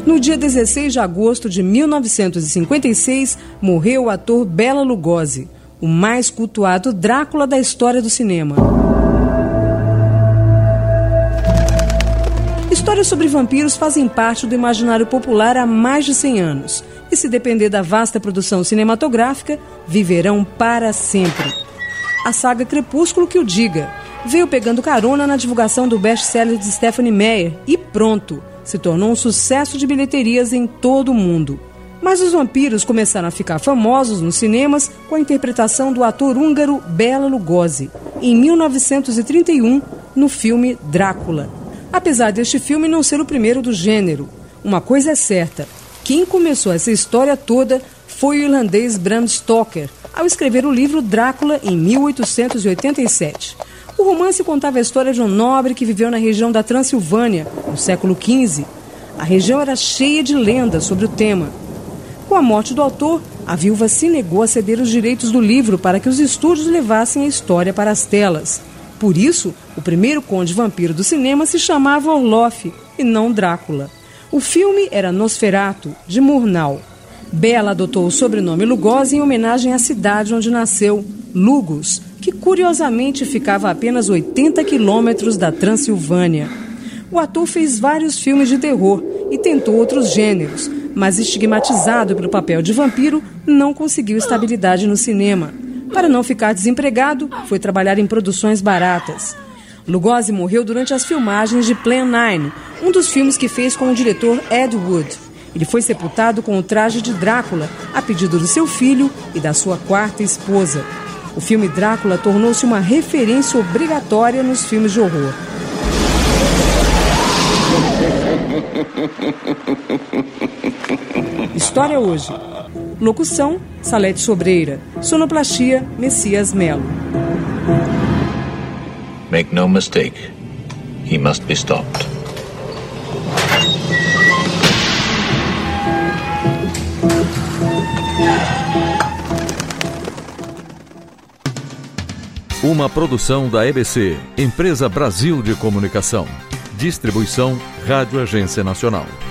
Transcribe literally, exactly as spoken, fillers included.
No dia dezesseis de agosto de mil novecentos e cinquenta e seis, morreu o ator Bela Lugosi, o mais cultuado Drácula da história do cinema. Histórias sobre vampiros fazem parte do imaginário popular há mais de cem anos. E se depender da vasta produção cinematográfica, viverão para sempre. A saga Crepúsculo que o diga. Veio pegando carona na divulgação do best-seller de Stephenie Meyer e pronto, se tornou um sucesso de bilheterias em todo o mundo. Mas os vampiros começaram a ficar famosos nos cinemas com a interpretação do ator húngaro Bela Lugosi, em mil novecentos e trinta e um, no filme Drácula. Apesar deste filme não ser o primeiro do gênero, uma coisa é certa, quem começou essa história toda foi o irlandês Bram Stoker, ao escrever o livro Drácula em mil oitocentos e oitenta e sete. O romance contava a história de um nobre que viveu na região da Transilvânia, no século quinze. A região era cheia de lendas sobre o tema. Com a morte do autor, a viúva se negou a ceder os direitos do livro para que os estúdios levassem a história para as telas. Por isso, o primeiro conde vampiro do cinema se chamava Orloff, e não Drácula. O filme era Nosferatu, de Murnau. Bela adotou o sobrenome Lugosi em homenagem à cidade onde nasceu, Lugos, que curiosamente ficava a apenas oitenta quilômetros da Transilvânia. O ator fez vários filmes de terror e tentou outros gêneros, mas estigmatizado pelo papel de vampiro, não conseguiu estabilidade no cinema. Para não ficar desempregado, foi trabalhar em produções baratas. Lugosi morreu durante as filmagens de Plan nove, um dos filmes que fez com o diretor Ed Wood. Ele foi sepultado com o traje de Drácula, a pedido do seu filho e da sua quarta esposa. O filme Drácula tornou-se uma referência obrigatória nos filmes de horror. História hoje. Locução, Salete Sobreira. Sonoplastia, Messias Melo. Make no mistake, he must be stopped. Uma produção da E B C, Empresa Brasil de Comunicação. Distribuição Rádio Agência Nacional.